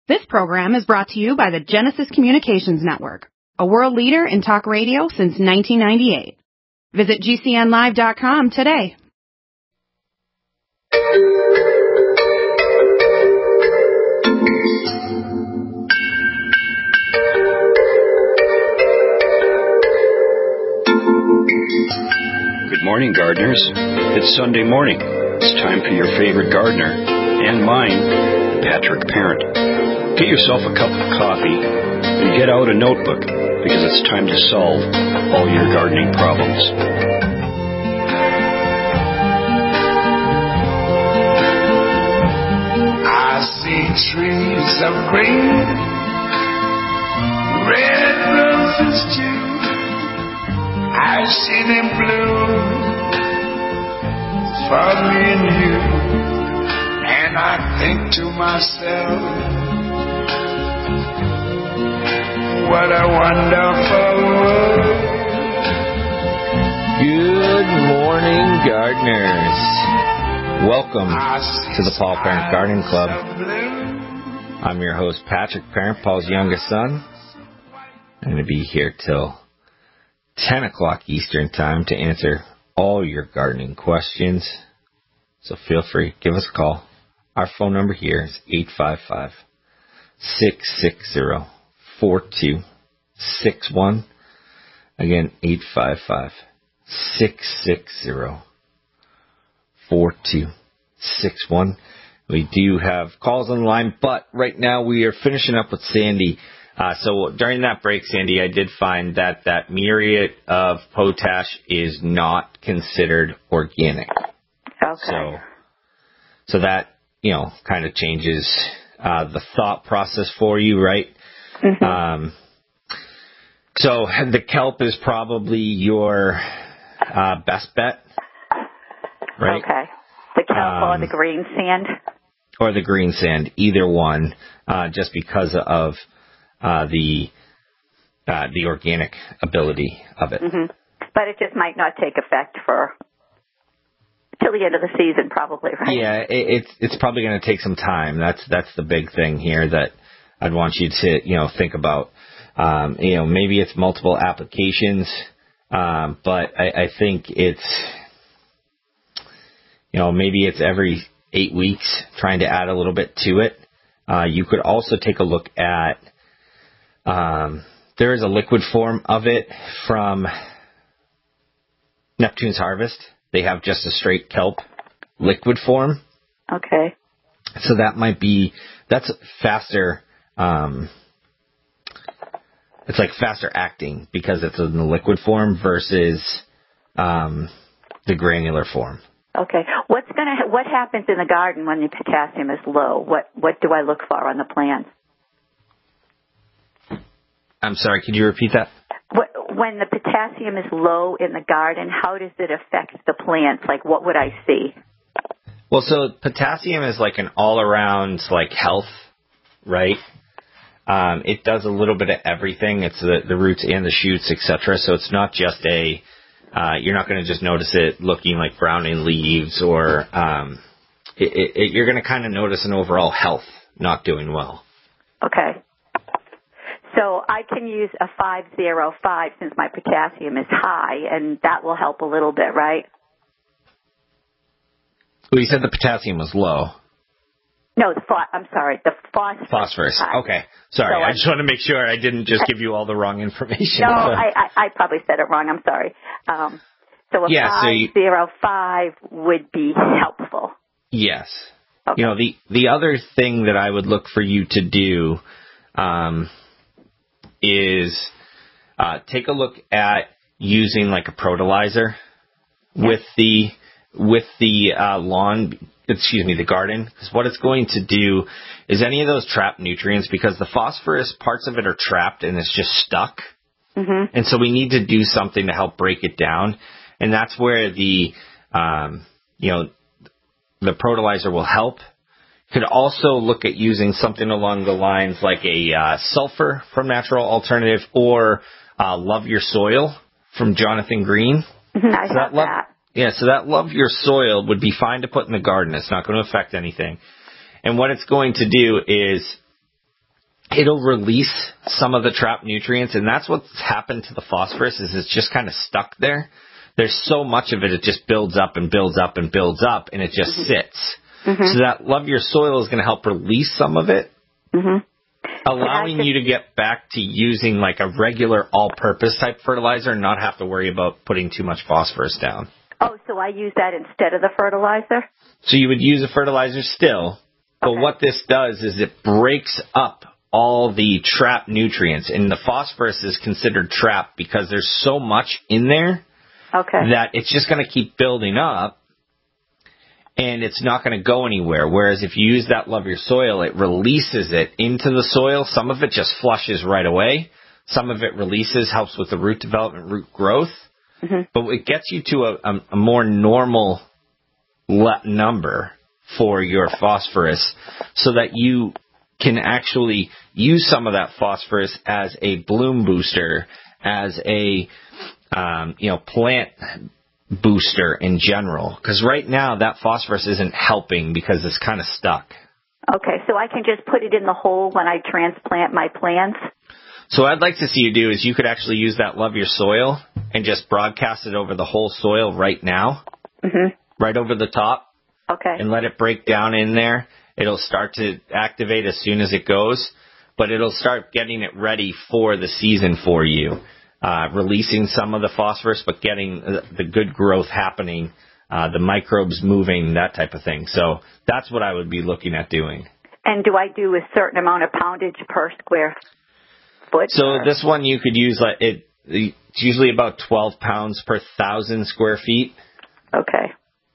This program is brought to you by the Genesis Communications Network, a world leader in talk radio since 1998. Visit GCNlive.com today. Good morning, gardeners. It's Sunday morning. It's time for your favorite gardener, and mine, Patrick Parent. Get yourself a cup of coffee and get out a notebook, because it's time to solve all your gardening problems. I see trees of green, red roses too. I see them bloom for me and you, and I think to myself, what a wonderful world. Good morning, gardeners. Welcome to the Paul Parent Gardening Club. I'm your host, Patrick Parent, Paul's youngest son. I'm going to be here till 10 o'clock Eastern Time to answer all your gardening questions. So feel free, give us a call. Our phone number here is 855-660-4261. Again, 855-660-4261. We do have calls on the line, but right now we are finishing up with Sandy. So during that break, Sandy, I did find that muriate of potash is not considered organic. Okay. So that, kind of changes the thought process for you, right? Mm-hmm. So the kelp is probably your best bet, right? Okay. The kelp or the green sand? Or the green sand, either one, just because of the organic ability of it. Mm-hmm. But it just might not take effect till the end of the season, probably, right? Yeah, it's probably going to take some time. That's the big thing here that I'd want you to think about. Maybe it's multiple applications, but I think it's maybe it's every 8 weeks, trying to add a little bit to it. You could also take a look at. There is a liquid form of it from Neptune's Harvest. They have just a straight kelp liquid form. Okay. So that's faster. It's like faster acting because it's in the liquid form versus the granular form. Okay. What happens in the garden when the potassium is low? What do I look for on the plants? I'm sorry, could you repeat that? When the potassium is low in the garden, how does it affect the plants? Like, what would I see? Well, so potassium is like an all-around, health, right? It does a little bit of everything. It's the roots and the shoots, etc. So it's not just you're not going to just notice it looking like browning leaves, or you're going to kind of notice an overall health not doing well. Okay. So I can use a 505 since my potassium is high, and that will help a little bit, right? Well, you said the potassium was low. No, I'm sorry, the phosphorus. Phosphorus. Okay. Sorry, I just want to make sure I didn't just give you all the wrong information. No, I probably said it wrong. I'm sorry. So a 505 would be helpful. Yes. Okay. The other thing that I would look for you to do is take a look at using like a protolizer with the the garden, because what it's going to do is any of those trapped nutrients, because the phosphorus parts of it are trapped and it's just stuck. Mm-hmm. And so we need to do something to help break it down. And that's where the protolizer will help. Could also look at using something along the lines like a sulfur from Natural Alternative, or Love Your Soil from Jonathan Green. I have that. Yeah, so that Love Your Soil would be fine to put in the garden. It's not going to affect anything. And what it's going to do is it'll release some of the trapped nutrients, and that's what's happened to the phosphorus is it's just kind of stuck there. There's so much of it, it just builds up and builds up and builds up, and it just sits. So that Love Your Soil is going to help release some of it, allowing you to get back to using like a regular all-purpose type fertilizer and not have to worry about putting too much phosphorus down. Oh, so I use that instead of the fertilizer? So you would use a fertilizer still, but what this does is it breaks up all the trapped nutrients, and the phosphorus is considered trapped because there's so much in there that it's just going to keep building up, and it's not going to go anywhere. Whereas if you use that Love Your Soil, it releases it into the soil. Some of it just flushes right away. Some of it releases, helps with the root development, root growth. But it gets you to a more normal number for your phosphorus so that you can actually use some of that phosphorus as a bloom booster, as a plant booster in general. Because right now that phosphorus isn't helping because it's kind of stuck. Okay, so I can just put it in the hole when I transplant my plants? So what I'd like to see you do is you could actually use that Love Your Soil and just broadcast it over the whole soil right now, right over the top, and let it break down in there. It'll start to activate as soon as it goes, but it'll start getting it ready for the season for you, releasing some of the phosphorus, but getting the good growth happening, the microbes moving, that type of thing. So that's what I would be looking at doing. And do I do a certain amount of poundage per square foot? So this one you could use, it's usually about 12 pounds per 1,000 square feet. Okay.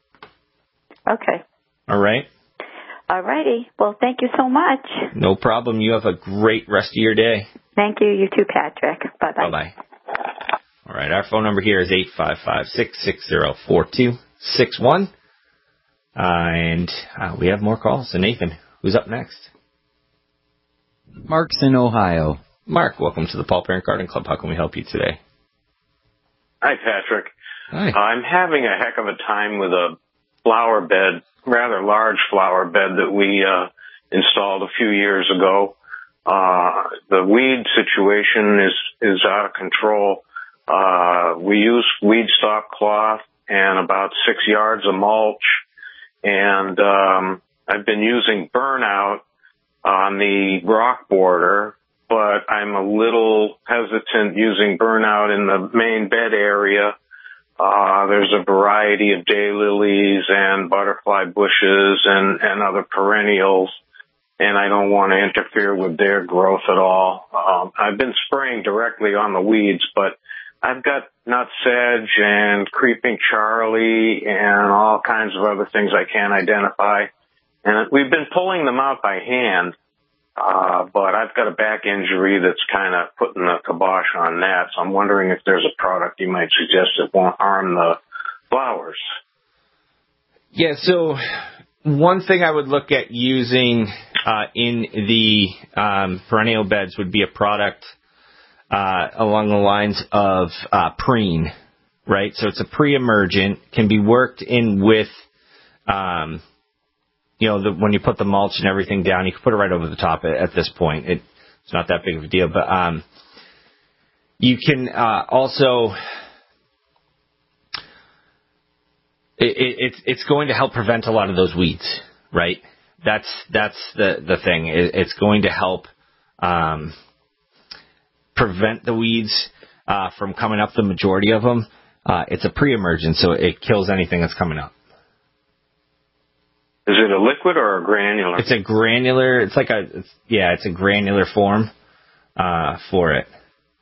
All right. All righty. Well, thank you so much. No problem. You have a great rest of your day. Thank you. You too, Patrick. Bye-bye. Bye-bye. All right. Our phone number here is 855-660-4261. And we have more calls. So, Nathan, who's up next? Mark's in Ohio. Mark, welcome to the Paul Parent Garden Club. How can we help you today? Hi, Patrick. Hi. I'm having a heck of a time with a flower bed, rather large flower bed that we installed a few years ago. The weed situation is out of control. We use weed stock cloth and about 6 yards of mulch, and I've been using Burnout on the rock border, but I'm a little hesitant using Burnout in the main bed area. There's a variety of daylilies and butterfly bushes and other perennials, and I don't want to interfere with their growth at all. I've been spraying directly on the weeds, but I've got nutsedge and creeping Charlie and all kinds of other things I can't identify. And we've been pulling them out by hand, but I've got a back injury that's kind of putting the kibosh on that. So I'm wondering if there's a product you might suggest that won't harm the flowers. Yeah, so one thing I would look at using in the perennial beds would be a product along the lines of preen, right? So it's a pre-emergent, can be worked in with, when you put the mulch and everything down, you can put it right over the top at this point. It's not that big of a deal, but you can also, it's going to help prevent a lot of those weeds, right? That's the thing. It's going to help prevent the weeds from coming up, the majority of them. It's a pre-emergent, so it kills anything that's coming up. Is it a liquid or a granular? It's a granular. It's a granular form for it.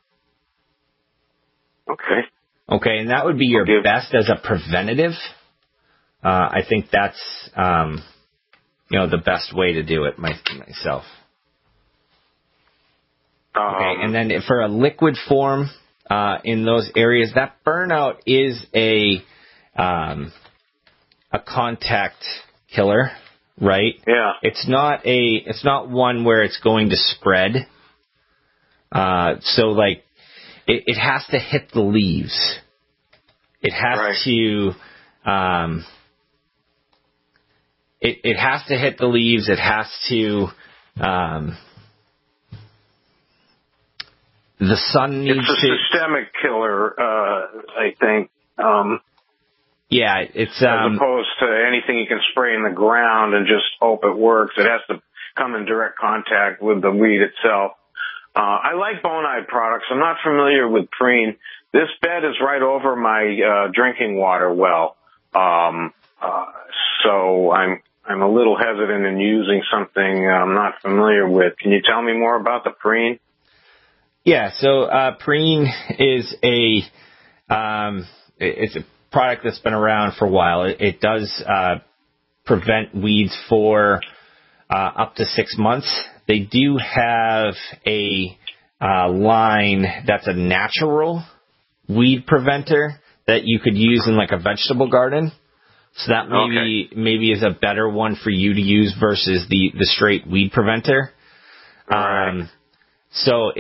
Okay, and that would be your best as a preventative. I think that's the best way to do it myself. Okay, and then for a liquid form in those areas, that Burnout is a contact killer, right? Yeah. It's not one where it's going to spread. So like it has to hit the leaves. It has to it has to hit the leaves. It has to the sun needs it's a systemic killer, I think. Yeah, it's as opposed to anything you can spray in the ground and just hope it works. It has to come in direct contact with the weed itself. I like Bonide products. I'm not familiar with Preen. This bed is right over my drinking water well, so I'm a little hesitant in using something I'm not familiar with. Can you tell me more about the Preen? Yeah, so Preen is it's a product that's been around for a while. It does prevent weeds for up to 6 months. They do have a line that's a natural weed preventer that you could use in like a vegetable garden. So that maybe is a better one for you to use versus the straight weed preventer. Right. So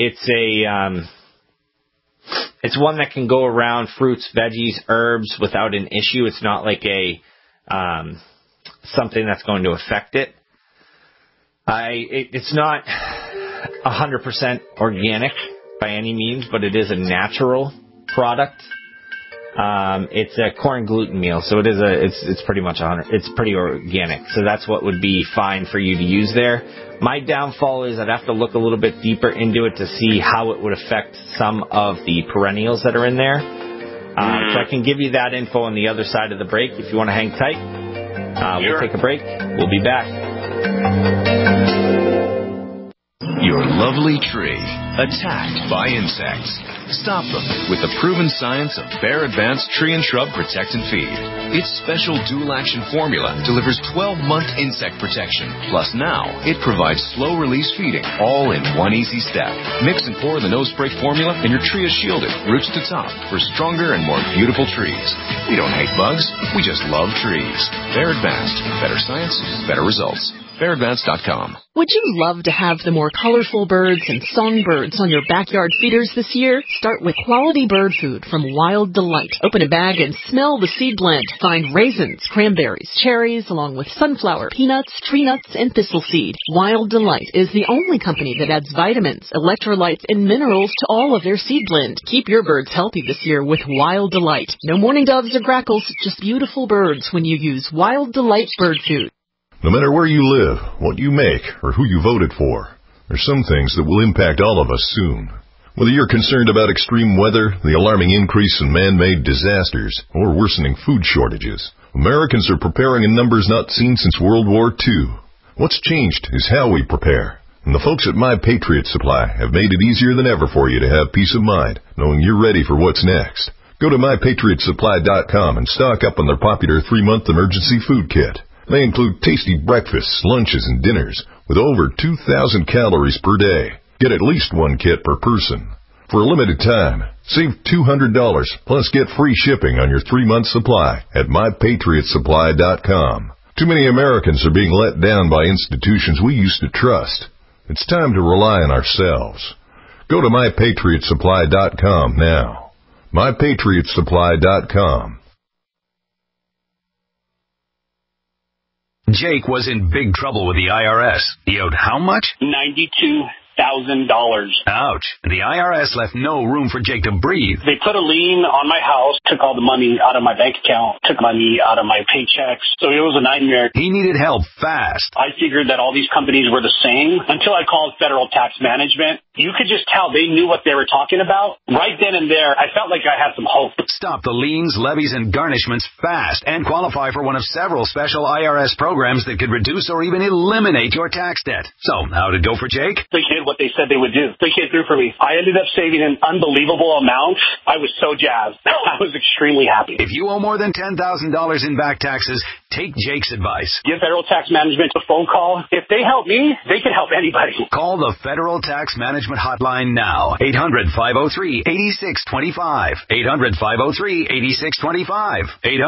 it's one that can go around fruits, veggies, herbs without an issue. It's not like something that's going to affect it. It's not 100% organic by any means, but it is a natural product. It's a corn gluten meal, so it's pretty much it's pretty organic. So that's what would be fine for you to use there. My downfall is I'd have to look a little bit deeper into it to see how it would affect some of the perennials that are in there. So I can give you that info on the other side of the break if you want to hang tight. We'll take a break. We'll be back. Your lovely tree, attacked by insects. Stop them with the proven science of Bayer Advanced Tree and Shrub Protect and Feed. Its special dual-action formula delivers 12-month insect protection. Plus now, it provides slow-release feeding, all in one easy step. Mix and pour the nose spray formula, and your tree is shielded, roots to top, for stronger and more beautiful trees. We don't hate bugs, we just love trees. Bayer Advanced. Better science, better results. BayerAdvanced.com. Would you love to have the more colorful birds and songbirds on your backyard feeders this year? Start with quality bird food from Wild Delight. Open a bag and smell the seed blend. Find raisins, cranberries, cherries, along with sunflower, peanuts, tree nuts, and thistle seed. Wild Delight is the only company that adds vitamins, electrolytes, and minerals to all of their seed blend. Keep your birds healthy this year with Wild Delight. No mourning doves or grackles, just beautiful birds when you use Wild Delight bird food. No matter where you live, what you make, or who you voted for, there's some things that will impact all of us soon. Whether you're concerned about extreme weather, the alarming increase in man-made disasters, or worsening food shortages, Americans are preparing in numbers not seen since World War II. What's changed is how we prepare. And the folks at My Patriot Supply have made it easier than ever for you to have peace of mind, knowing you're ready for what's next. Go to MyPatriotSupply.com and stock up on their popular 3-month emergency food kit. They include tasty breakfasts, lunches, and dinners with over 2,000 calories per day. Get at least one kit per person. For a limited time, save $200 plus get free shipping on your 3-month supply at MyPatriotSupply.com. Too many Americans are being let down by institutions we used to trust. It's time to rely on ourselves. Go to MyPatriotSupply.com now. MyPatriotSupply.com. Jake was in big trouble with the IRS. He owed how much? $92,000. Ouch. The IRS left no room for Jake to breathe. They put a lien on my house, took all the money out of my bank account, took money out of my paychecks. So it was a nightmare. He needed help fast. I figured that all these companies were the same until I called Federal Tax Management. You could just tell they knew what they were talking about. Right then and there, I felt like I had some hope. Stop the liens, levies, and garnishments fast and qualify for one of several special IRS programs that could reduce or even eliminate your tax debt. So, how'd it go for Jake? They did what they said they would do. They came through for me. I ended up saving an unbelievable amount. I was so jazzed. I was extremely happy. If you owe more than $10,000 in back taxes, take Jake's advice. Give Federal Tax Management a phone call. If they help me, they can help anybody. Call the Federal Tax Management Hotline now. 800-503-8625. 800-503-8625.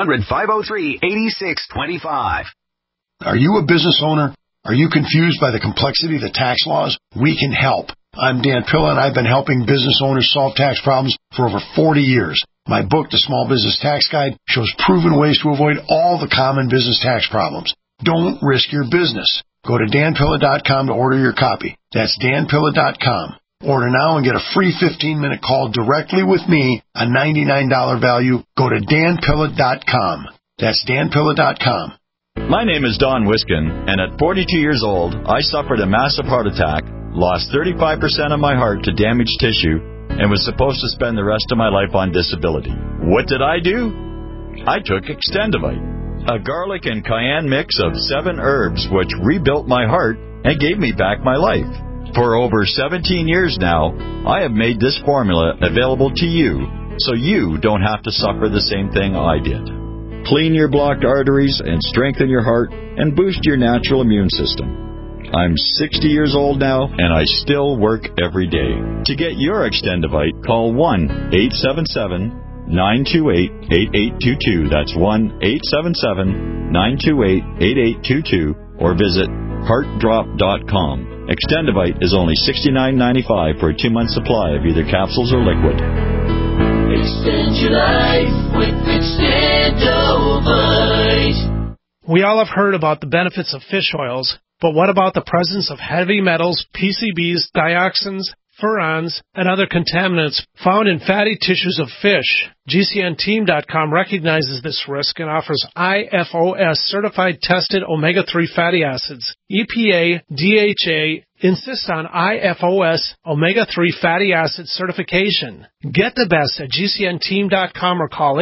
800-503-8625. Are you a business owner? Are you confused by the complexity of the tax laws? We can help. I'm Dan Pilla, and I've been helping business owners solve tax problems for over 40 years. My book, The Small Business Tax Guide, shows proven ways to avoid all the common business tax problems. Don't risk your business. Go to danpilla.com to order your copy. That's danpilla.com. Order now and get a free 15-minute call directly with me, a $99 value. Go to danpilla.com. That's danpilla.com. My name is Don Wiskin, and at 42 years old, I suffered a massive heart attack, lost 35% of my heart to damaged tissue, and was supposed to spend the rest of my life on disability. What did I do? I took Extendivite, a garlic and cayenne mix of 7 herbs which rebuilt my heart and gave me back my life. For over 17 years now, I have made this formula available to you so you don't have to suffer the same thing I did. Clean your blocked arteries and strengthen your heart and boost your natural immune system. I'm 60 years old now, and I still work every day. To get your Extendivite, call 1-877-928-8822. That's 1-877-928-8822, or visit heartdrop.com. Extendivite is only $69.95 for a 2-month supply of either capsules or liquid. Extend your life with Extendivite. We all have heard about the benefits of fish oils, but what about the presence of heavy metals, PCBs, dioxins, furans, and other contaminants found in fatty tissues of fish? GCNteam.com recognizes this risk and offers IFOS certified tested omega-3 fatty acids. EPA, DHA insist on IFOS omega-3 fatty acid certification. Get the best at GCNteam.com or call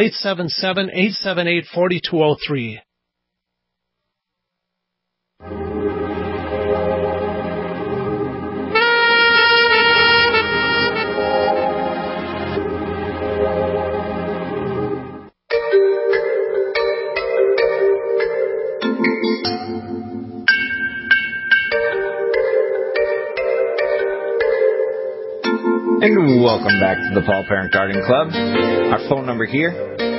877-878-4203. And welcome back to the Paul Parent Garden Club. Our phone number here,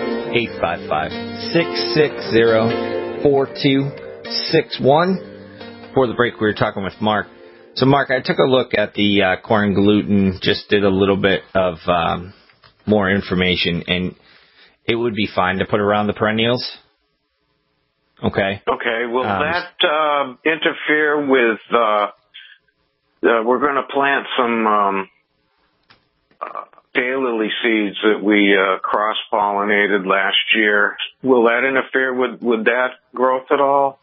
855-660-4261. Before the break, we were talking with Mark. So, Mark, I took a look at the corn gluten, just did a little bit of more information, and it would be fine to put around the perennials. Okay. Okay. Will that interfere with... we're going to plant some... daylily seeds that we cross-pollinated last year. Will that interfere with that growth at all?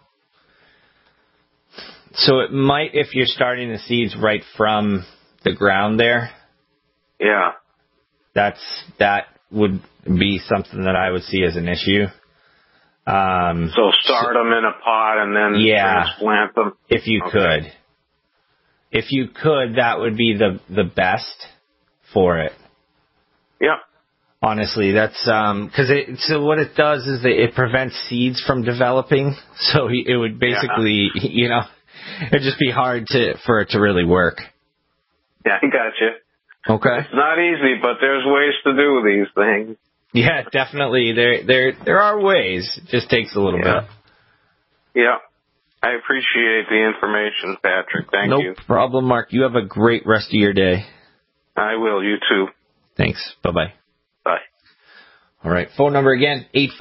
So it might if you're starting the seeds right from the ground there. Yeah. That would be something that I would see as an issue. So start them in a pot and then transplant them? If you could. If you could, that would be the best for it. Yeah. Honestly, that's because so what it does is that it prevents seeds from developing. So it would basically, it'd just be hard for it to really work. Yeah, I gotcha. Okay. It's not easy, but there's ways to do these things. Yeah, definitely. There are ways. It just takes a little bit. Yeah. I appreciate the information, Patrick. Thank you. No problem, Mark. You have a great rest of your day. I will. You too. Thanks. Bye-bye. Bye. All right. Phone number again,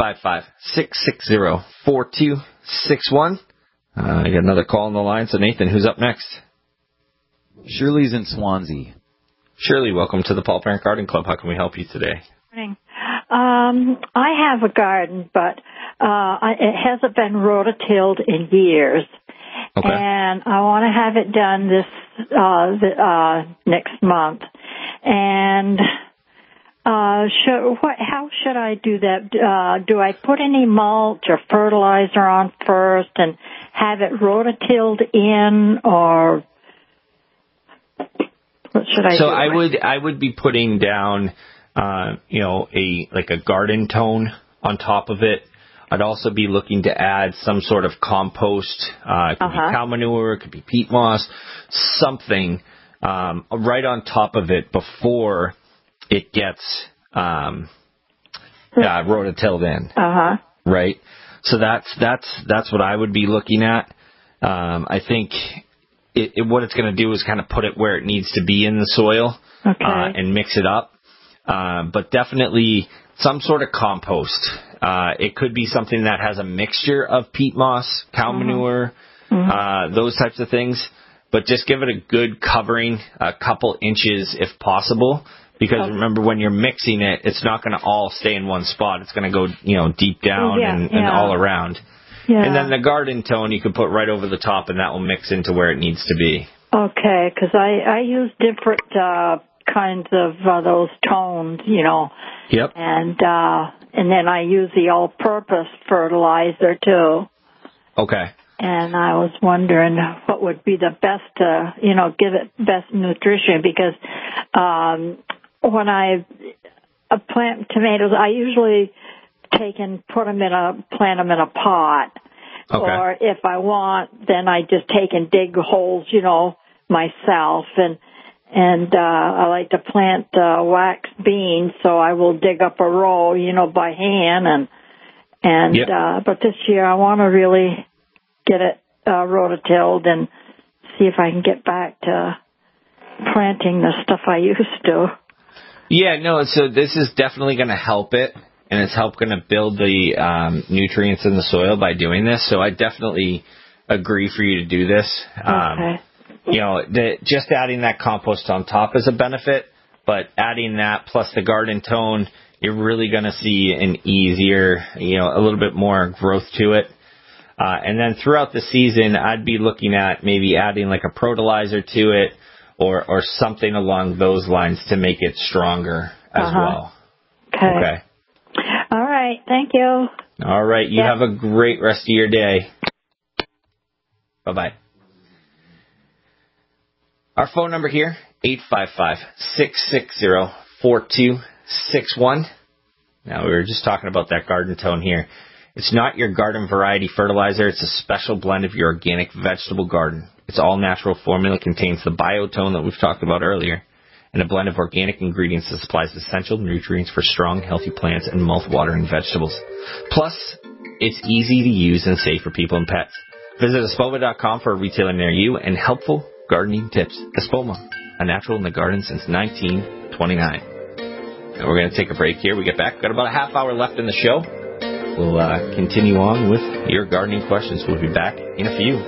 855-660-4261. I got another call on the line. So, Nathan, who's up next? Shirley's in Swansea. Shirley, welcome to the Paul Parent Garden Club. How can we help you today? Morning. I have a garden, but it hasn't been rototilled in years. Okay. And I want to have it done this next month. And how should I do that? Do I put any mulch or fertilizer on first and have it rototilled in, or what should I do? So I would be putting down, a garden tone on top of it. I'd also be looking to add some sort of compost. It could be cow manure, it could be peat moss, something right on top of it before it gets rototilled in. Right. So that's what I would be looking at. I think what it's going to do is kind of put it where it needs to be in the soil and mix it up. But definitely some sort of compost. It could be something that has a mixture of peat moss, cow manure, those types of things. but just give it a good covering, a couple inches if possible. Because remember, when you're mixing it, it's not going to all stay in one spot. It's going to go, deep down and all around. Yeah. And then the garden tone you can put right over the top, and that will mix into where it needs to be. Okay, because I use different kinds of those tones, Yep. And then I use the all-purpose fertilizer too. Okay. And I was wondering what would be the best to, give it best nutrition, because when I plant tomatoes, I usually plant them in a pot. Okay. Or if I want, then I just take and dig holes, myself. And I like to plant wax beans, so I will dig up a row, by hand. But this year I want to really get it rototilled and see if I can get back to planting the stuff I used to. Yeah, no, so this is definitely going to help it, and it's going to build the nutrients in the soil by doing this. So I definitely agree for you to do this. Okay. Just adding that compost on top is a benefit, but adding that plus the garden tone, you're really going to see an easier, a little bit more growth to it. And then throughout the season, I'd be looking at maybe adding like a fertilizer to it or something along those lines to make it stronger as well. Okay. All right. Thank you. All right. You have a great rest of your day. Bye-bye. Our phone number here, 855-660-4261. Now, we were just talking about that garden tone here. It's not your garden variety fertilizer. It's a special blend of your organic vegetable garden. Its all-natural formula contains the biotone that we've talked about earlier, and a blend of organic ingredients that supplies essential nutrients for strong, healthy plants and mouth-watering vegetables. Plus, it's easy to use and safe for people and pets. Visit Espoma.com for a retailer near you and helpful gardening tips. Espoma, a natural in the garden since 1929. And we're going to take a break here. We get back. Got about a half hour left in the show. We'll continue on with your gardening questions. We'll be back in a few.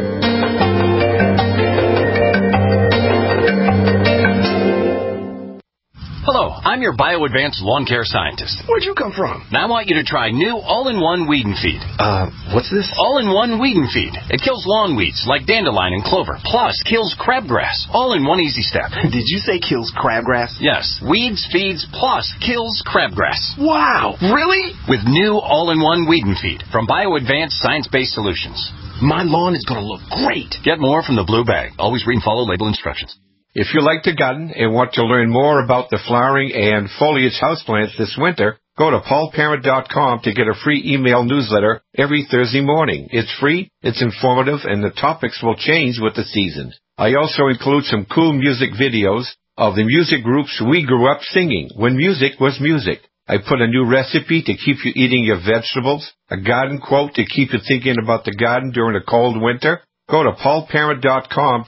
Hello, I'm your BioAdvanced lawn care scientist. Where'd you come from? Now I want you to try new all-in-one weed and feed. What's this? All-in-one weed and feed. It kills lawn weeds like dandelion and clover, plus kills crabgrass, all in one easy step. Did you say kills crabgrass? Yes, weeds, feeds, plus kills crabgrass. Wow, really? With new all-in-one weed and feed from BioAdvanced Science-Based Solutions. My lawn is going to look great. Get more from the blue bag. Always read and follow label instructions. If you like to garden and want to learn more about the flowering and foliage houseplants this winter, go to paulparent.com to get a free email newsletter every Thursday morning. It's free, it's informative, and the topics will change with the seasons. I also include some cool music videos of the music groups we grew up singing when music was music. I put a new recipe to keep you eating your vegetables, a garden quote to keep you thinking about the garden during a cold winter. Go to paulparent.com.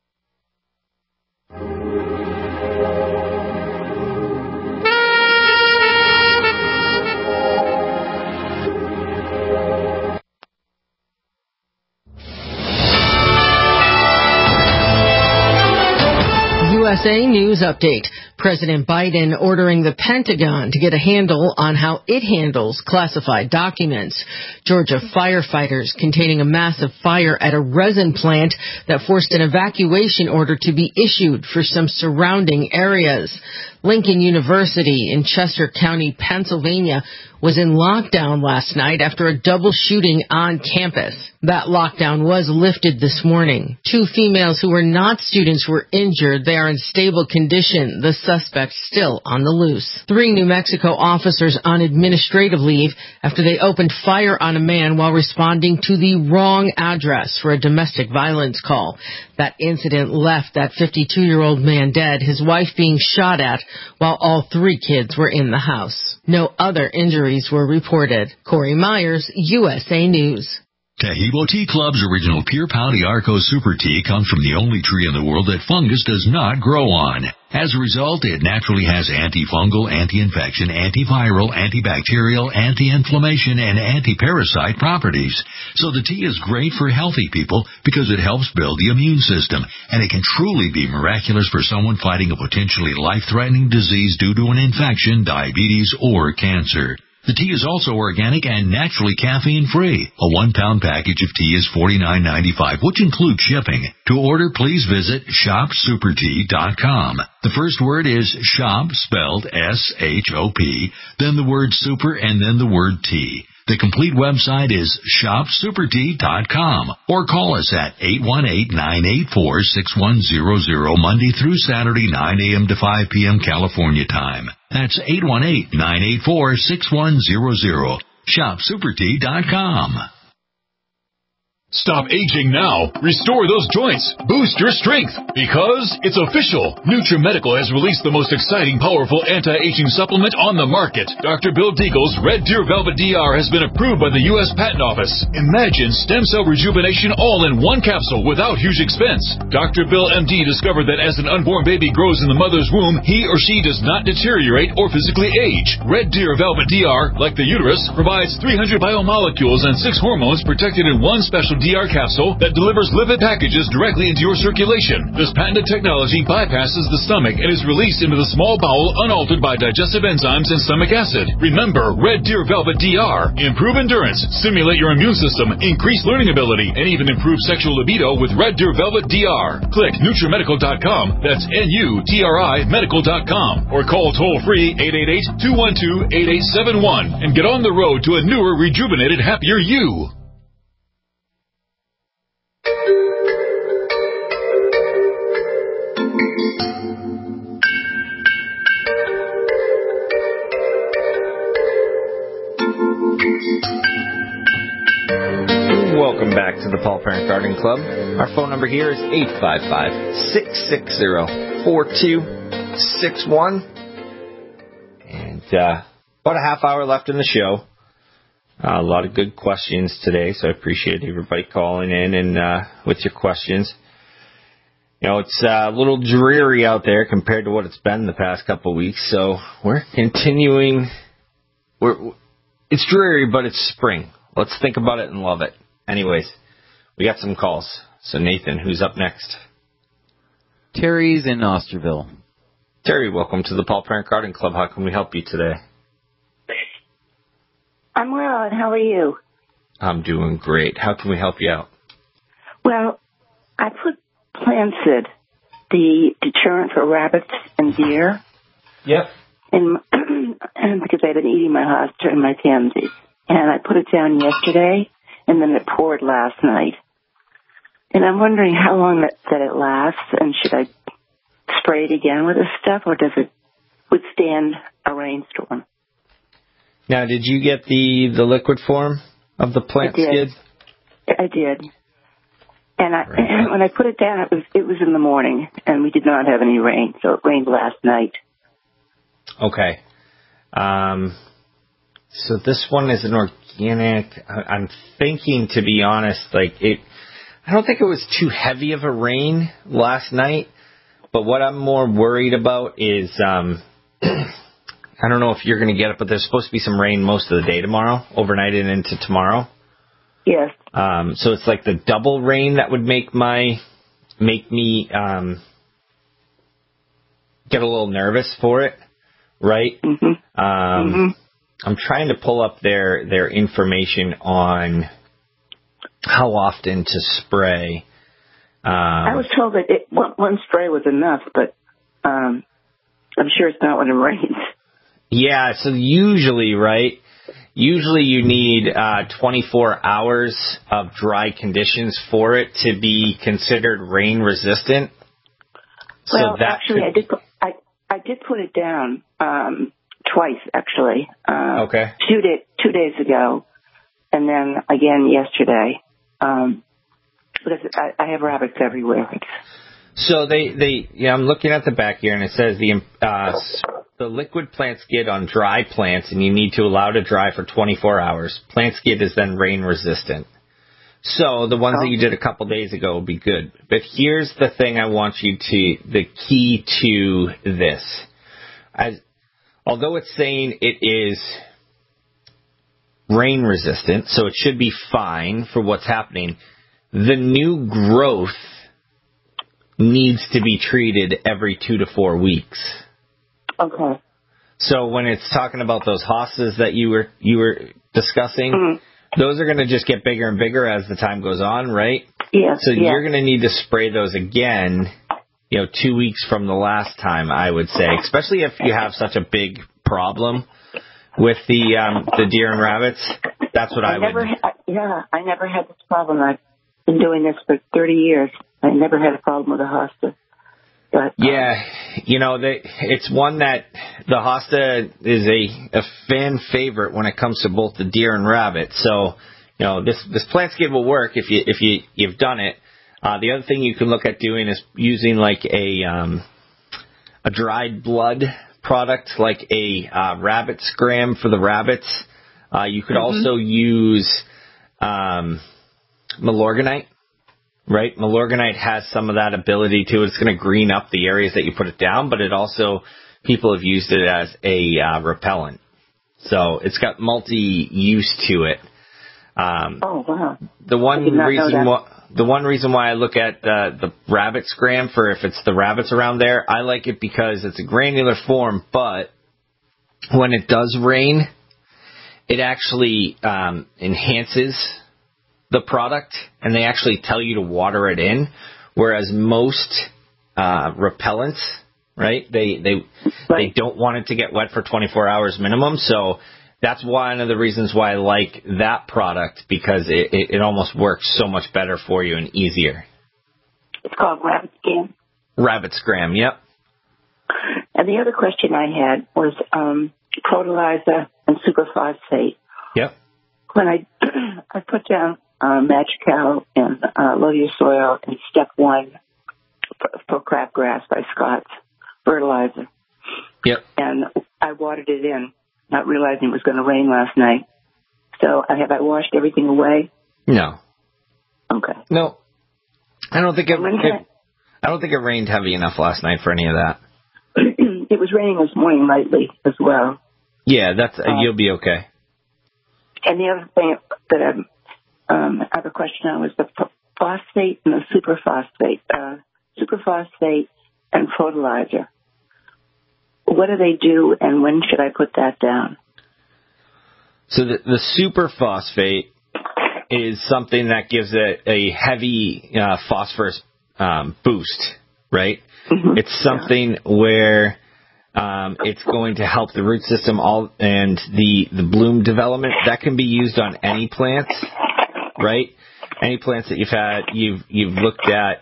USA News Update. President Biden ordering the Pentagon to get a handle on how it handles classified documents. Georgia firefighters containing a massive fire at a resin plant that forced an evacuation order to be issued for some surrounding areas. Lincoln University in Chester County, Pennsylvania, was in lockdown last night after a double shooting on campus. That lockdown was lifted this morning. 2 females who were not students were injured. They are in stable condition. The suspect still on the loose. 3 New Mexico officers on administrative leave after they opened fire on a man while responding to the wrong address for a domestic violence call. That incident left that 52-year-old man dead, his wife being shot at, while all 3 kids were in the house. No other injuries were reported. Corey Myers, USA News. Taheebo Tea Club's original Pure Pau d'Arco Super Tea comes from the only tree in the world that fungus does not grow on. As a result, it naturally has antifungal, anti-infection, antiviral, antibacterial, anti-inflammation, and anti-parasite properties. So the tea is great for healthy people because it helps build the immune system, and it can truly be miraculous for someone fighting a potentially life-threatening disease due to an infection, diabetes, or cancer. The tea is also organic and naturally caffeine-free. A 1-pound package of tea is $49.95, which includes shipping. To order, please visit shopsupertea.com. The first word is shop, spelled S-H-O-P, then the word super, and then the word tea. The complete website is shopsupertea.com, or call us at 818-984-6100 Monday through Saturday, 9 a.m. to 5 p.m. California time. That's 818-984-6100. shopsupertea.com. Stop aging now. Restore those joints. Boost your strength. Because it's official. NutriMedical has released the most exciting, powerful anti-aging supplement on the market. Dr. Bill Deagle's Red Deer Velvet DR has been approved by the U.S. Patent Office. Imagine stem cell rejuvenation all in one capsule without huge expense. Dr. Bill MD discovered that as an unborn baby grows in the mother's womb, he or she does not deteriorate or physically age. Red Deer Velvet DR, like the uterus, provides 300 biomolecules and 6 hormones protected in one special DR capsule that delivers lipid packages directly into your circulation. This patented technology bypasses the stomach and is released into the small bowel unaltered by digestive enzymes and stomach acid. Remember, Red Deer Velvet DR. Improve endurance, stimulate your immune system, increase learning ability, and even improve sexual libido with Red Deer Velvet DR. Click NutriMedical.com, that's N-U-T-R-I Medical.com, or call toll-free 888-212-8871 and get on the road to a newer, rejuvenated, happier you. Welcome back to the Paul Parent Gardening Club. Our phone number here is 855-660-4261. And about a half hour left in the show. A lot of good questions today, so I appreciate everybody calling in and with your questions. You know, it's a little dreary out there compared to what it's been the past couple of weeks, so we're continuing. It's dreary, but it's spring. Let's think about it and love it. Anyways, we got some calls. So, Nathan, who's up next? Terry's in Osterville. Terry, welcome to the Paul Parent Garden Club. How can we help you today? I'm well, and how are you? I'm doing great. How can we help you out? Well, I put Plancid, the deterrent for rabbits and deer. Yep. And because I've been eating my hosta and my pansies. And I put it down yesterday, and then it poured last night. And I'm wondering how long that it lasts, and should I spray it again with this stuff, or does it withstand a rainstorm? Now, did you get the liquid form of the plant skid? I did. And when I put it down, it was in the morning, and we did not have any rain, so it rained last night. Okay. So this one is an organic. I'm thinking, to be honest, I don't think it was too heavy of a rain last night, but what I'm more worried about is, I don't know if you're going to get it, but there's supposed to be some rain most of the day tomorrow, overnight and into tomorrow. Yes. So it's like the double rain that would make me get a little nervous for it, right? Mm-hmm. I'm trying to pull up their information on how often to spray. I was told that one spray was enough, but I'm sure it's not when it rains. Yeah, so usually, right? Usually you need 24 hours of dry conditions for it to be considered rain resistant. Well, actually, I did put it down twice, actually. Okay. 2 days ago, and then again yesterday. Because I have rabbits everywhere. So I'm looking at the back here, and it says the liquid plant skid on dry plants, and you need to allow to dry for 24 hours. Plant skid is then rain resistant. So the ones that you did a couple days ago will be good. But here's the thing I want you to, the key to this. Although it's saying it is rain resistant, so it should be fine for what's happening, the new growth needs to be treated every 2 to 4 weeks. Okay. So when it's talking about those hostas that you were discussing, those are going to just get bigger and bigger as the time goes on, right? Yes. So you're going to need to spray those again, 2 weeks from the last time, I would say, especially if you have such a big problem with the deer and rabbits. That's what I would. I never had this problem. I've been doing this for 30 years. I never had a problem with a hosta. But, it's one that the hosta is a fan favorite when it comes to both the deer and rabbit. So, this plant skid will work if you've done it. The other thing you can look at doing is using like a dried blood product, like a rabbit scram for the rabbits. You could also use Milorganite. Right, Milorganite has some of that ability to it. It's going to green up the areas that you put it down, but it also, people have used it as a repellent. So it's got multi-use to it. Oh wow! The one reason why I look at the rabbit scram for if it's the rabbits around there, I like it because it's a granular form, but when it does rain, it actually enhances the product, and they actually tell you to water it in, whereas most repellents, right, they don't want it to get wet for 24 hours minimum. So that's one of the reasons why I like that product, because it almost works so much better for you and easier. It's called Rabbit Scram. Rabbit Scram, yep. And the other question I had was Protoliza and superphosphate. Yep. When I put down Magical and Low Soil in step 1 for crabgrass by Scott's fertilizer. Yep. And I watered it in, not realizing it was going to rain last night. So have I washed everything away? No. Okay. No. I don't think it rained heavy enough last night for any of that. It was raining this morning lightly as well. Yeah, you'll be okay. And the other thing that I have a question on was the phosphate and the superphosphate. Superphosphate and Protolizer. What do they do, and when should I put that down? So the superphosphate is something that gives it a heavy phosphorus boost, right? Mm-hmm. It's something where it's going to help the root system and the bloom development. That can be used on any plant, right? Any plants that you've looked at,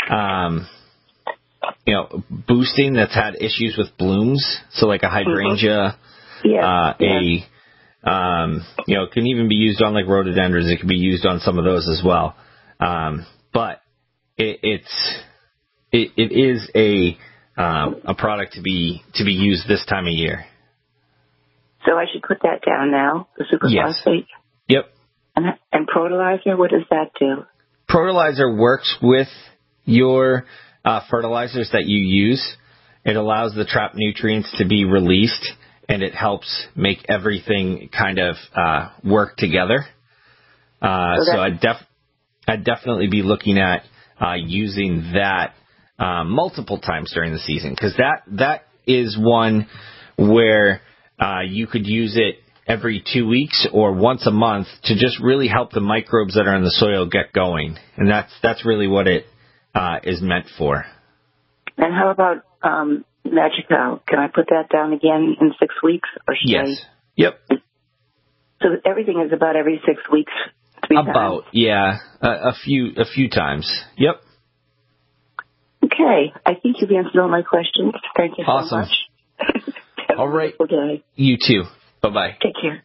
boosting that's had issues with blooms. So like a hydrangea, it can even be used on like rhododendrons. It can be used on some of those as well. But it is a product to be used this time of year. So I should put that down now, the superphosphate? Yes. Yep. And Protolizer, what does that do? Protolizer works with your fertilizers that you use. It allows the trapped nutrients to be released, and it helps make everything kind of work together. So I'd definitely be looking at using that multiple times during the season, because that is one where you could use it every 2 weeks or once a month to just really help the microbes that are in the soil get going, and that's really what it is meant for. And how about Magical? Can I put that down again in 6 weeks, or should I? Yes. Yep. So everything is about every 6 weeks. About, yeah, a few times. Yep. Okay, I think you've answered all my questions. Thank you so much. All right. Okay. You too. Bye-bye. Take care.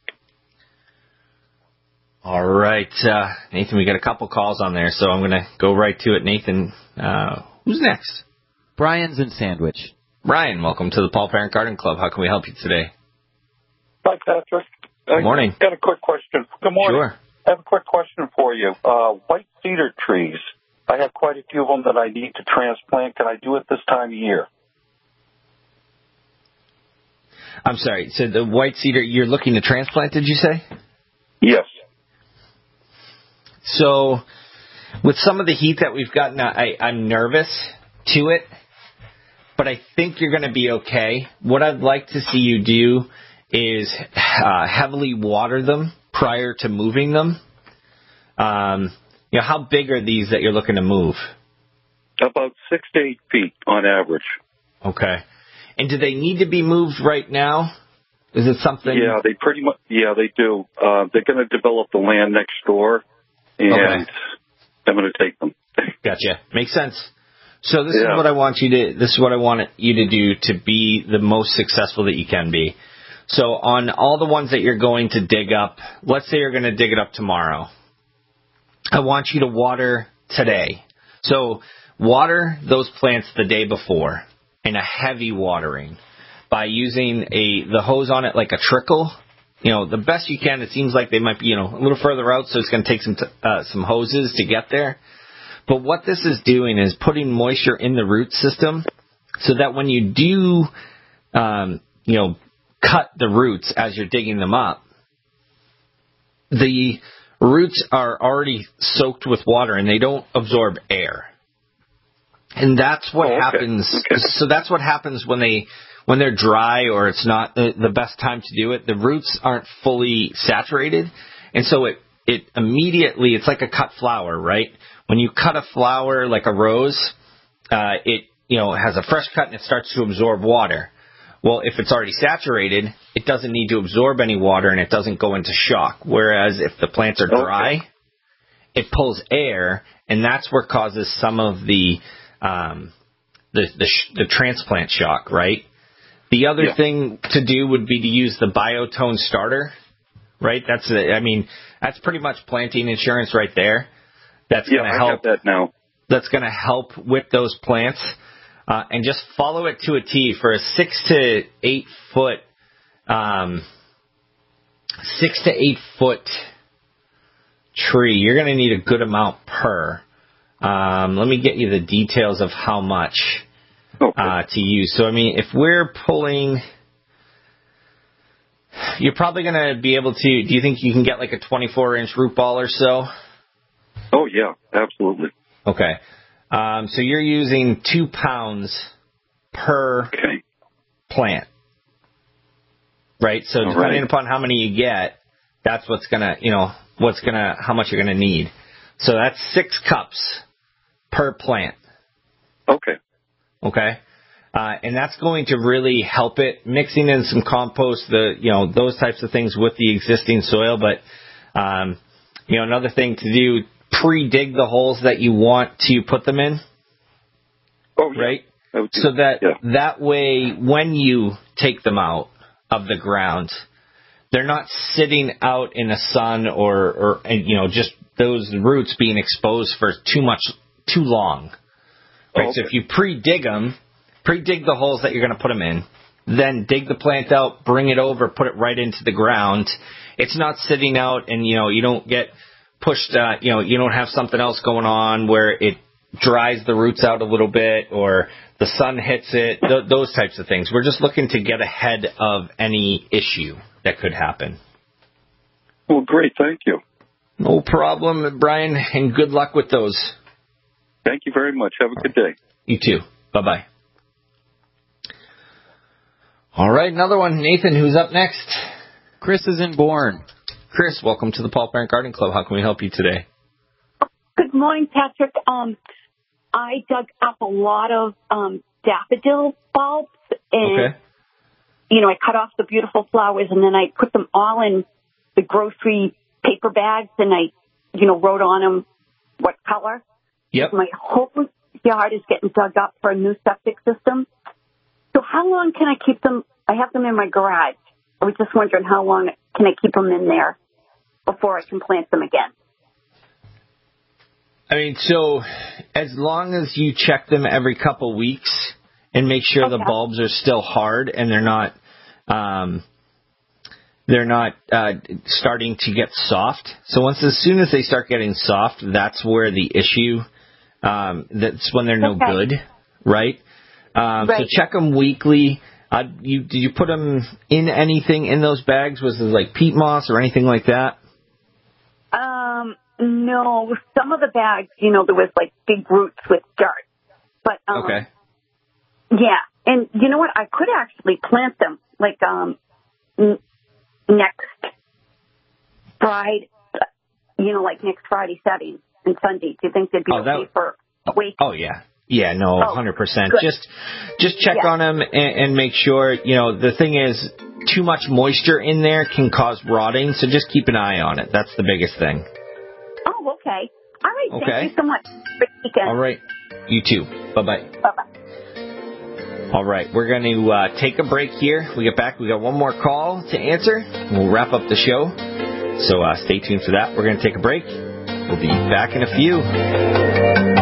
All right, Nathan, we got a couple calls on there, so I'm going to go right to it. Nathan, who's next? Brian's in Sandwich. Brian, welcome to the Paul Parent Garden Club. How can we help you today? Hi, Patrick. Good morning. Got a quick question. Good morning. Sure. I have a quick question for you. White cedar trees. I have quite a few of them that I need to transplant. Can I do it this time of year? I'm sorry. So the white cedar, you're looking to transplant, did you say? Yes. So with some of the heat that we've gotten, I'm nervous to it, but I think you're going to be okay. What I'd like to see you do is heavily water them prior to moving them. How big are these that you're looking to move? About 6 to 8 feet on average. Okay. And do they need to be moved right now? Is it something? Yeah, they pretty much. Yeah, they do. They're going to develop the land next door, and I'm going to take them. Gotcha. Makes sense. So this is what I want you to. This is what I want you to do to be the most successful that you can be. So on all the ones that you're going to dig up, let's say you're going to dig it up tomorrow. I want you to water today. So water those plants the day before in a heavy watering by using the hose on it like a trickle. The best you can. It seems like they might be, a little further out, so it's going to take some hoses to get there. But what this is doing is putting moisture in the root system so that when you do, cut the roots as you're digging them up, the roots are already soaked with water and they don't absorb air. And that's what happens. Okay. So that's what happens when they're dry or it's not the best time to do it. The roots aren't fully saturated. And so it immediately, it's like a cut flower, right? When you cut a flower like a rose, it has a fresh cut and it starts to absorb water. Well, if it's already saturated, it doesn't need to absorb any water and it doesn't go into shock. Whereas if the plants are dry, it pulls air, and that's where causes some of the transplant shock, right? The other thing to do would be to use the Biotone starter, right? That's pretty much planting insurance right there. That's going to help. I got that now. That's going to help with those plants. And just follow it to a T for a 6 to 8 foot, 6 to 8 foot tree. You're going to need a good amount per. Let me get you the details of how much to use. So, if we're pulling, you're probably going to be able to, do you think you can get like a 24-inch root ball or so? Oh, yeah, absolutely. Okay. So you're using 2 pounds per plant, right? So depending upon how many you get, that's what's gonna, how much you're gonna need. So that's 6 cups per plant. Okay. And that's going to really help it. Mixing in some compost, those types of things with the existing soil. But, another thing to do, pre-dig the holes that you want to put them in. Right? So that way, when you take them out of the ground, they're not sitting out in the sun or just those roots being exposed for too long. Right? So if you pre-dig the holes that you're going to put them in, then dig the plant out, bring it over, put it right into the ground. It's not sitting out and, you don't get pushed, you don't have something else going on where it dries the roots out a little bit or the sun hits it, those types of things. We're just looking to get ahead of any issue that could happen. Well, great. Thank you. No problem, Brian, and good luck with those. Thank you very much. Have a good day. You too. Bye-bye. All right, another one. Nathan, who's up next? Chris is in Bourne. Chris, welcome to the Paul Parent Garden Club. How can we help you today? Good morning, Patrick. I dug up a lot of daffodil bulbs, and I cut off the beautiful flowers, and then I put them all in the grocery paper bags, and I, wrote on them what color. Yep. My whole yard is getting dug up for a new septic system. So how long can I keep them? I have them in my garage. I was just wondering how long can I keep them in there before I can plant them again? So as long as you check them every couple weeks and make sure the bulbs are still hard and they're not, they're not starting to get soft. So as soon as they start getting soft, that's where the issue. That's when they're no good, right? So check them weekly. Did you put them in anything in those bags? Was it like peat moss or anything like that? No. Some of the bags, there was like big roots with dirt. But okay. Yeah, and you know what? I could actually plant them like next Friday. Like next Friday, Saturday, and Sunday. Do you think they'd be okay for a week? Oh yeah. Yeah, no, 100%. Good. Just check on them and make sure, the thing is, too much moisture in there can cause rotting, so just keep an eye on it. That's the biggest thing. Oh, okay. All right, okay. Thank you so much. Great weekend. All right, you too. Bye-bye. Bye-bye. All right, we're going to take a break here. We get back, we got one more call to answer, and we'll wrap up the show. So stay tuned for that. We're going to take a break. We'll be back in a few.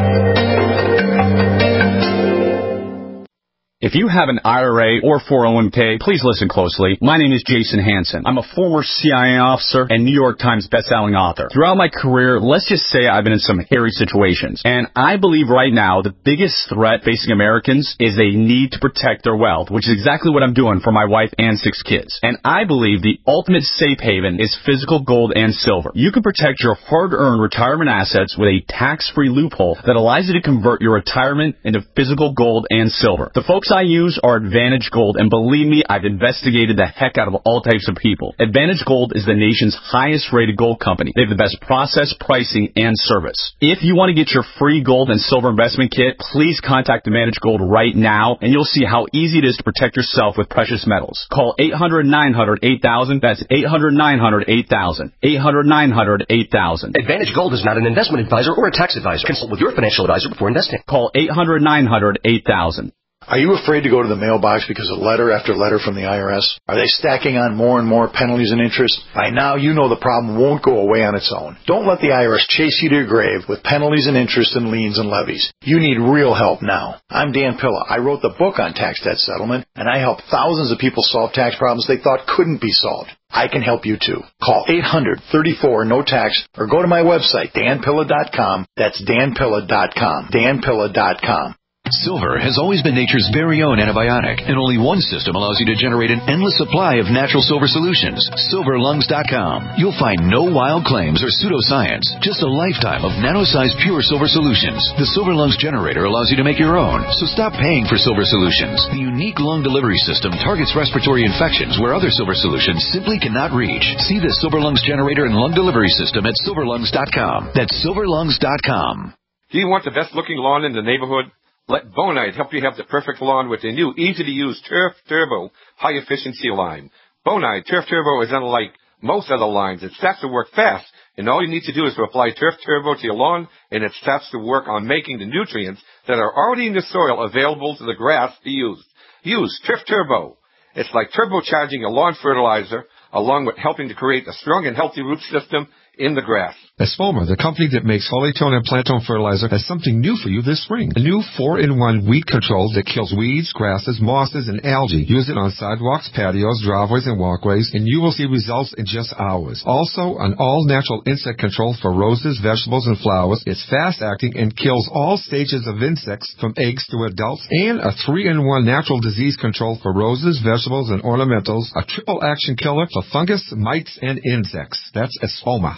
If you have an IRA or 401k, please listen closely. My name is Jason Hansen. I'm a former CIA officer and New York Times bestselling author. Throughout my career, let's just say I've been in some hairy situations. And I believe right now the biggest threat facing Americans is they need to protect their wealth, which is exactly what I'm doing for my wife and 6 kids. And I believe the ultimate safe haven is physical gold and silver. You can protect your hard-earned retirement assets with a tax-free loophole that allows you to convert your retirement into physical gold and silver. The folks I use are Advantage Gold, and believe me, I've investigated the heck out of all types of people. Advantage Gold is the nation's highest rated gold company. They have the best process, pricing, and service. If you want to get your free gold and silver investment kit, please contact Advantage Gold right now, and you'll see how easy it is to protect yourself with precious metals. Call 800-900-8000. That's 800-900-8000. 800-900-8000. Advantage Gold is not an investment advisor or a tax advisor. Consult with your financial advisor before investing. Call 800-900-8000. Are you afraid to go to the mailbox because of letter after letter from the IRS? Are they stacking on more and more penalties and interest? By now, you know the problem won't go away on its own. Don't let the IRS chase you to your grave with penalties and interest and liens and levies. You need real help now. I'm Dan Pilla. I wrote the book on tax debt settlement, and I help thousands of people solve tax problems they thought couldn't be solved. I can help you too. Call 800-34-NO-TAX or go to my website, danpilla.com. That's danpilla.com. danpilla.com. Silver has always been nature's very own antibiotic, and only one system allows you to generate an endless supply of natural silver solutions. SilverLungs.com. You'll find no wild claims or pseudoscience, just a lifetime of nano-sized pure silver solutions. The Silver Lungs generator allows you to make your own, so stop paying for silver solutions. The unique lung delivery system targets respiratory infections where other silver solutions simply cannot reach. See the Silver Lungs generator and lung delivery system at SilverLungs.com. That's SilverLungs.com. Do you want the best-looking lawn in the neighborhood? Let Bonide help you have the perfect lawn with the new, easy-to-use Turf Turbo high-efficiency line. Bonide Turf Turbo is unlike most other lines. It starts to work fast, and all you need to do is to apply Turf Turbo to your lawn, and it starts to work on making the nutrients that are already in the soil available to the grass to use. Use Turf Turbo. It's like turbocharging a lawn fertilizer, along with helping to create a strong and healthy root system in the grass. Espoma, the company that makes Foliatone and Plantone fertilizer, has something new for you this spring. A new 4-in-1 weed control that kills weeds, grasses, mosses, and algae. Use it on sidewalks, patios, driveways, and walkways, and you will see results in just hours. Also, an all-natural insect control for roses, vegetables, and flowers. It's fast-acting and kills all stages of insects from eggs to adults. And a 3-in-1 natural disease control for roses, vegetables, and ornamentals. A triple-action killer for fungus, mites, and insects. That's Espoma.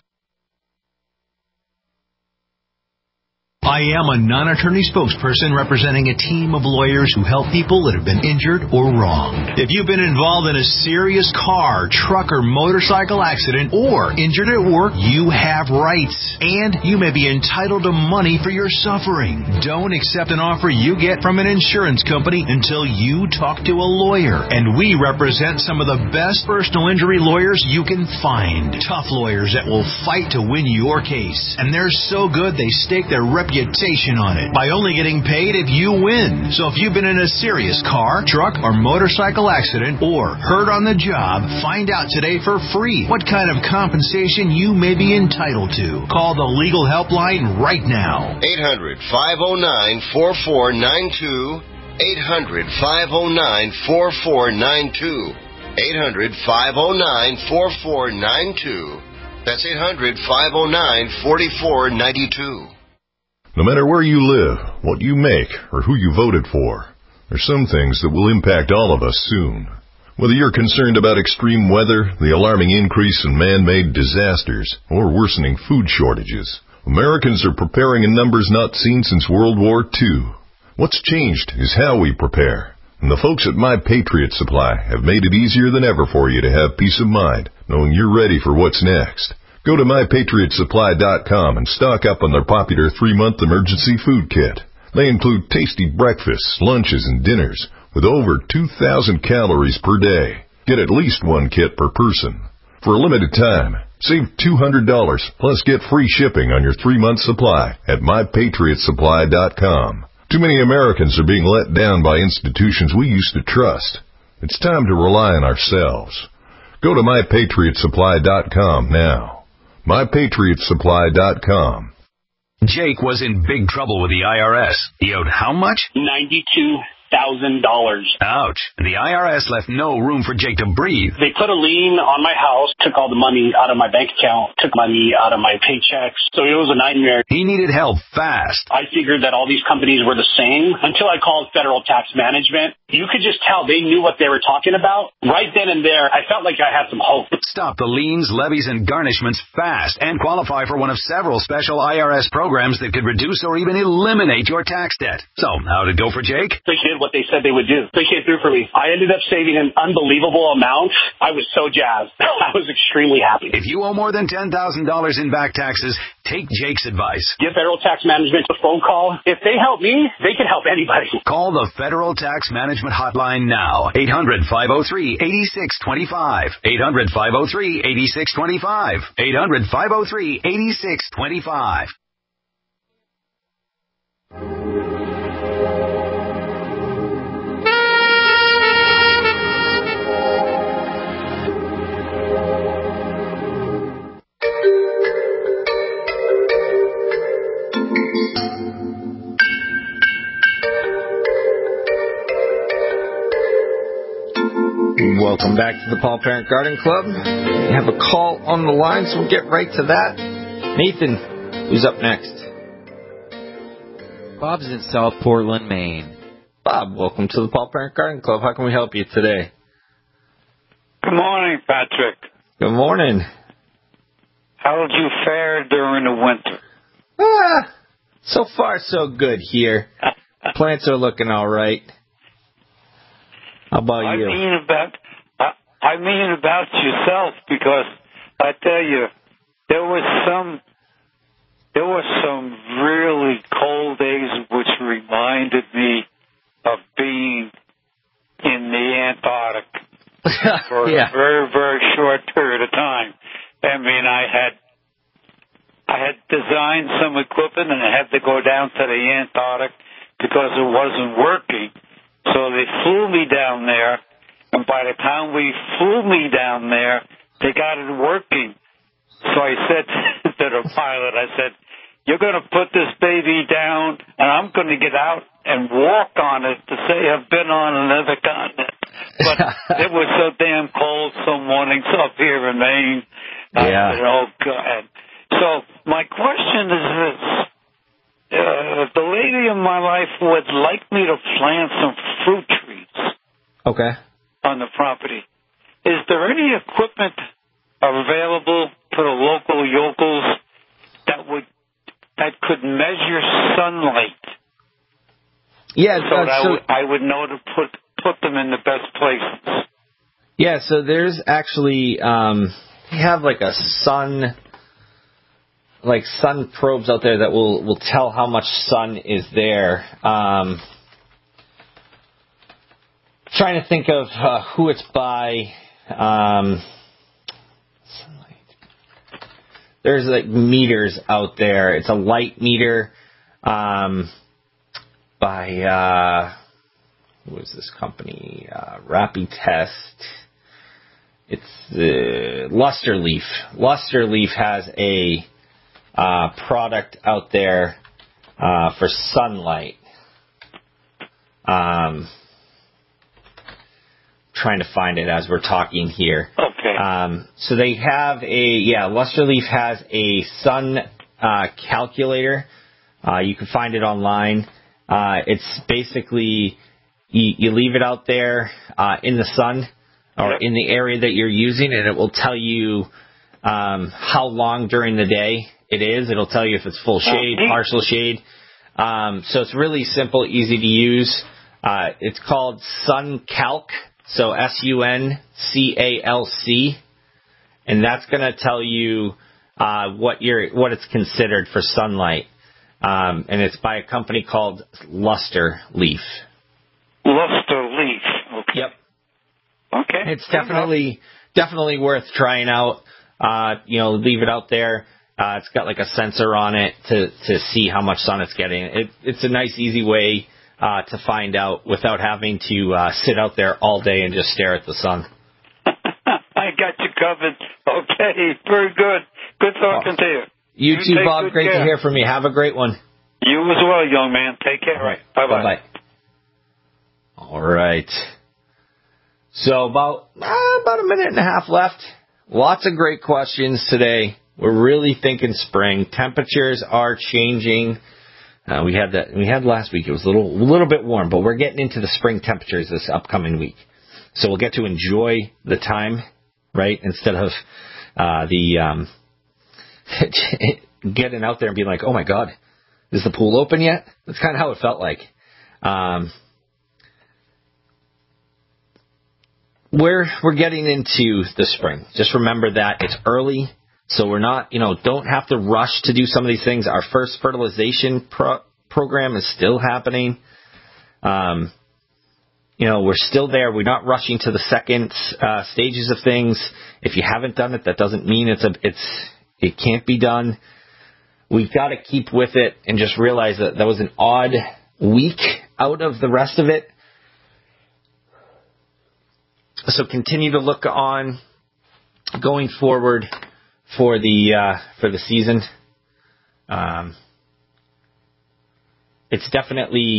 I am a non-attorney spokesperson representing a team of lawyers who help people that have been injured or wronged. If you've been involved in a serious car, truck, or motorcycle accident or injured at work, you have rights, and you may be entitled to money for your suffering. Don't accept an offer you get from an insurance company until you talk to a lawyer. And we represent some of the best personal injury lawyers you can find. Tough lawyers that will fight to win your case. And they're so good they stake their reputation on it by only getting paid if you win. So if you've been in a serious car, truck, or motorcycle accident or hurt on the job, find out today for free what kind of compensation you may be entitled to. Call the legal helpline right now. 800-509-4492. 800-509-4492. 800-509-4492. That's 800-509-4492. No matter where you live, what you make, or who you voted for, there's some things that will impact all of us soon. Whether you're concerned about extreme weather, the alarming increase in man-made disasters, or worsening food shortages, Americans are preparing in numbers not seen since World War II. What's changed is how we prepare. And the folks at My Patriot Supply have made it easier than ever for you to have peace of mind, knowing you're ready for what's next. Go to MyPatriotSupply.com and stock up on their popular 3-month emergency food kit. They include tasty breakfasts, lunches, and dinners with over 2,000 calories per day. Get at least one kit per person. For a limited time, save $200 plus get free shipping on your 3-month supply at MyPatriotSupply.com. Too many Americans are being let down by institutions we used to trust. It's time to rely on ourselves. Go to MyPatriotSupply.com now. MyPatriotSupply.com. Jake was in big trouble with the IRS. He owed how much? $92,000. Ouch. The IRS left no room for Jake to breathe. They put a lien on my house, took all the money out of my bank account, took money out of my paychecks. So it was a nightmare. He needed help fast. I figured that all these companies were the same until I called Federal Tax Management. You could just tell they knew what they were talking about. Right then and there, I felt like I had some hope. Stop the liens, levies, and garnishments fast and qualify for one of several special IRS programs that could reduce or even eliminate your tax debt. So, how'd it go for Jake? They did what they said they would do. They came through for me. I ended up saving an unbelievable amount. I was so jazzed. I was extremely happy. If you owe more than $10,000 in back taxes, take Jake's advice. Give Federal Tax Management a phone call. If they help me, they can help anybody. Call the Federal Tax Management Hotline now. 800-503-8625. 800-503-8625. 800-503-8625. Welcome back to the Paul Parent Garden Club. We have a call on the line, so we'll get right to that. Nathan, who's up next? Bob's in South Portland, Maine. Bob, welcome to the Paul Parent Garden Club. How can we help you today? Good morning, Patrick. Good morning. How did you fare during the winter? So far so good here. Plants are looking all right. How about you? I mean about yourself, because I tell you, there were some really cold days which reminded me of being in the Antarctic for a very, very short period of time. I mean, I had designed some equipment and I had to go down to the Antarctic because it wasn't working. So they flew me down there, and by the time we flew me down there, they got it working. So I said to the pilot, I said, you're going to put this baby down, and I'm going to get out and walk on it to say I've been on another continent. But it was so damn cold some mornings up here in Maine. I said, oh, God. So my question is this. The lady in my life would like me to plant some fruit trees. Okay. On the property. Is there any equipment available for the local yokels that could measure sunlight? Yeah, so I would know to put them in the best places. Yeah, so there's actually they have like a sun probes out there that will tell how much sun is there. Trying to think of who it's by. There's like meters out there. It's a light meter by who is this company? Rapid-Test. It's Lusterleaf. Lusterleaf has a product out there for trying to find it as we're talking here. Okay. So they have Luster Leaf has a sun calculator. You can find it online. It's basically you leave it out there in the sun or in the area that you're using, and it will tell you how long during the day it is. It'll tell you if it's full shade, partial shade. So it's really simple, easy to use. It's called SunCalc, so SunCalc, and that's going to tell you what it's considered for sunlight. And it's by a company called Luster Leaf. Luster Leaf. Okay. Yep. Okay. It's definitely worth trying out. Leave it out there. It's got like a sensor on it to see how much sun it's getting. It's a nice, easy way to find out without having to sit out there all day and just stare at the sun. I got you covered. Okay, very good. Good talking to you. You too, Bob. Great to hear from you. Have a great one. You as well, young man. Take care. All right. Bye-bye. Bye-bye. All right. So about a minute and a half left. Lots of great questions today. We're really thinking spring. Temperatures are changing. We had last week. It was a little bit warm, but we're getting into the spring temperatures this upcoming week. So we'll get to enjoy the time, right? Instead of getting out there and being like, oh my God, is the pool open yet? That's kind of how it felt like. We're getting into the spring. Just remember that it's early, so we're not, don't have to rush to do some of these things. Our first fertilization program is still happening. We're still there. We're not rushing to the second stages of things. If you haven't done it, that doesn't mean it can't be done. We've got to keep with it and just realize that was an odd week out of the rest of it. So continue to look on going forward for the season. It's definitely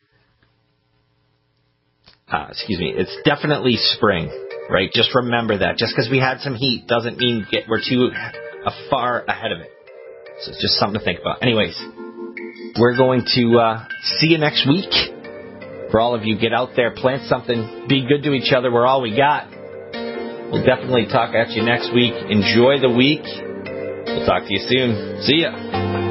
it's definitely spring, right? Just remember that. Just because we had some heat doesn't mean we're too far ahead of it. So it's just something to think about. Anyways, we're going to see you next week. For all of you, get out there, plant something, be good to each other. We're all we got. We'll definitely talk at you next week. Enjoy the week. We'll talk to you soon. See ya.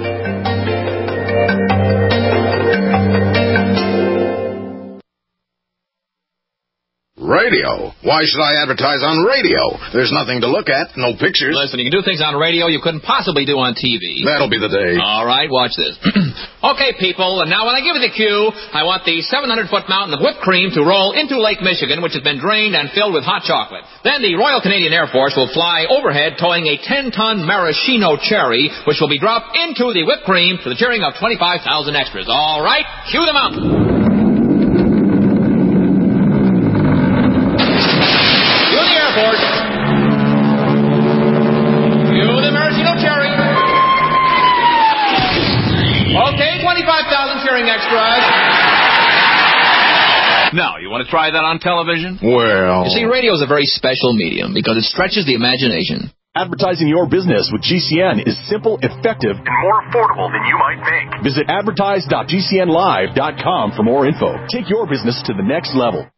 Radio? Why should I advertise on radio? There's nothing to look at, no pictures. Listen, you can do things on radio you couldn't possibly do on TV. That'll be the day. All right, watch this. Okay, people, and now when I give you the cue, I want the 700-foot mountain of whipped cream to roll into Lake Michigan, which has been drained and filled with hot chocolate. Then the Royal Canadian Air Force will fly overhead towing a 10-ton maraschino cherry, which will be dropped into the whipped cream to the cheering of 25,000 extras. All right, cue the mountain. Okay, 25,000 cheering extras. Now, you want to try that on television? Well... You see, radio is a very special medium because it stretches the imagination. Advertising your business with GCN is simple, effective, and more affordable than you might think. Visit advertise.gcnlive.com for more info. Take your business to the next level.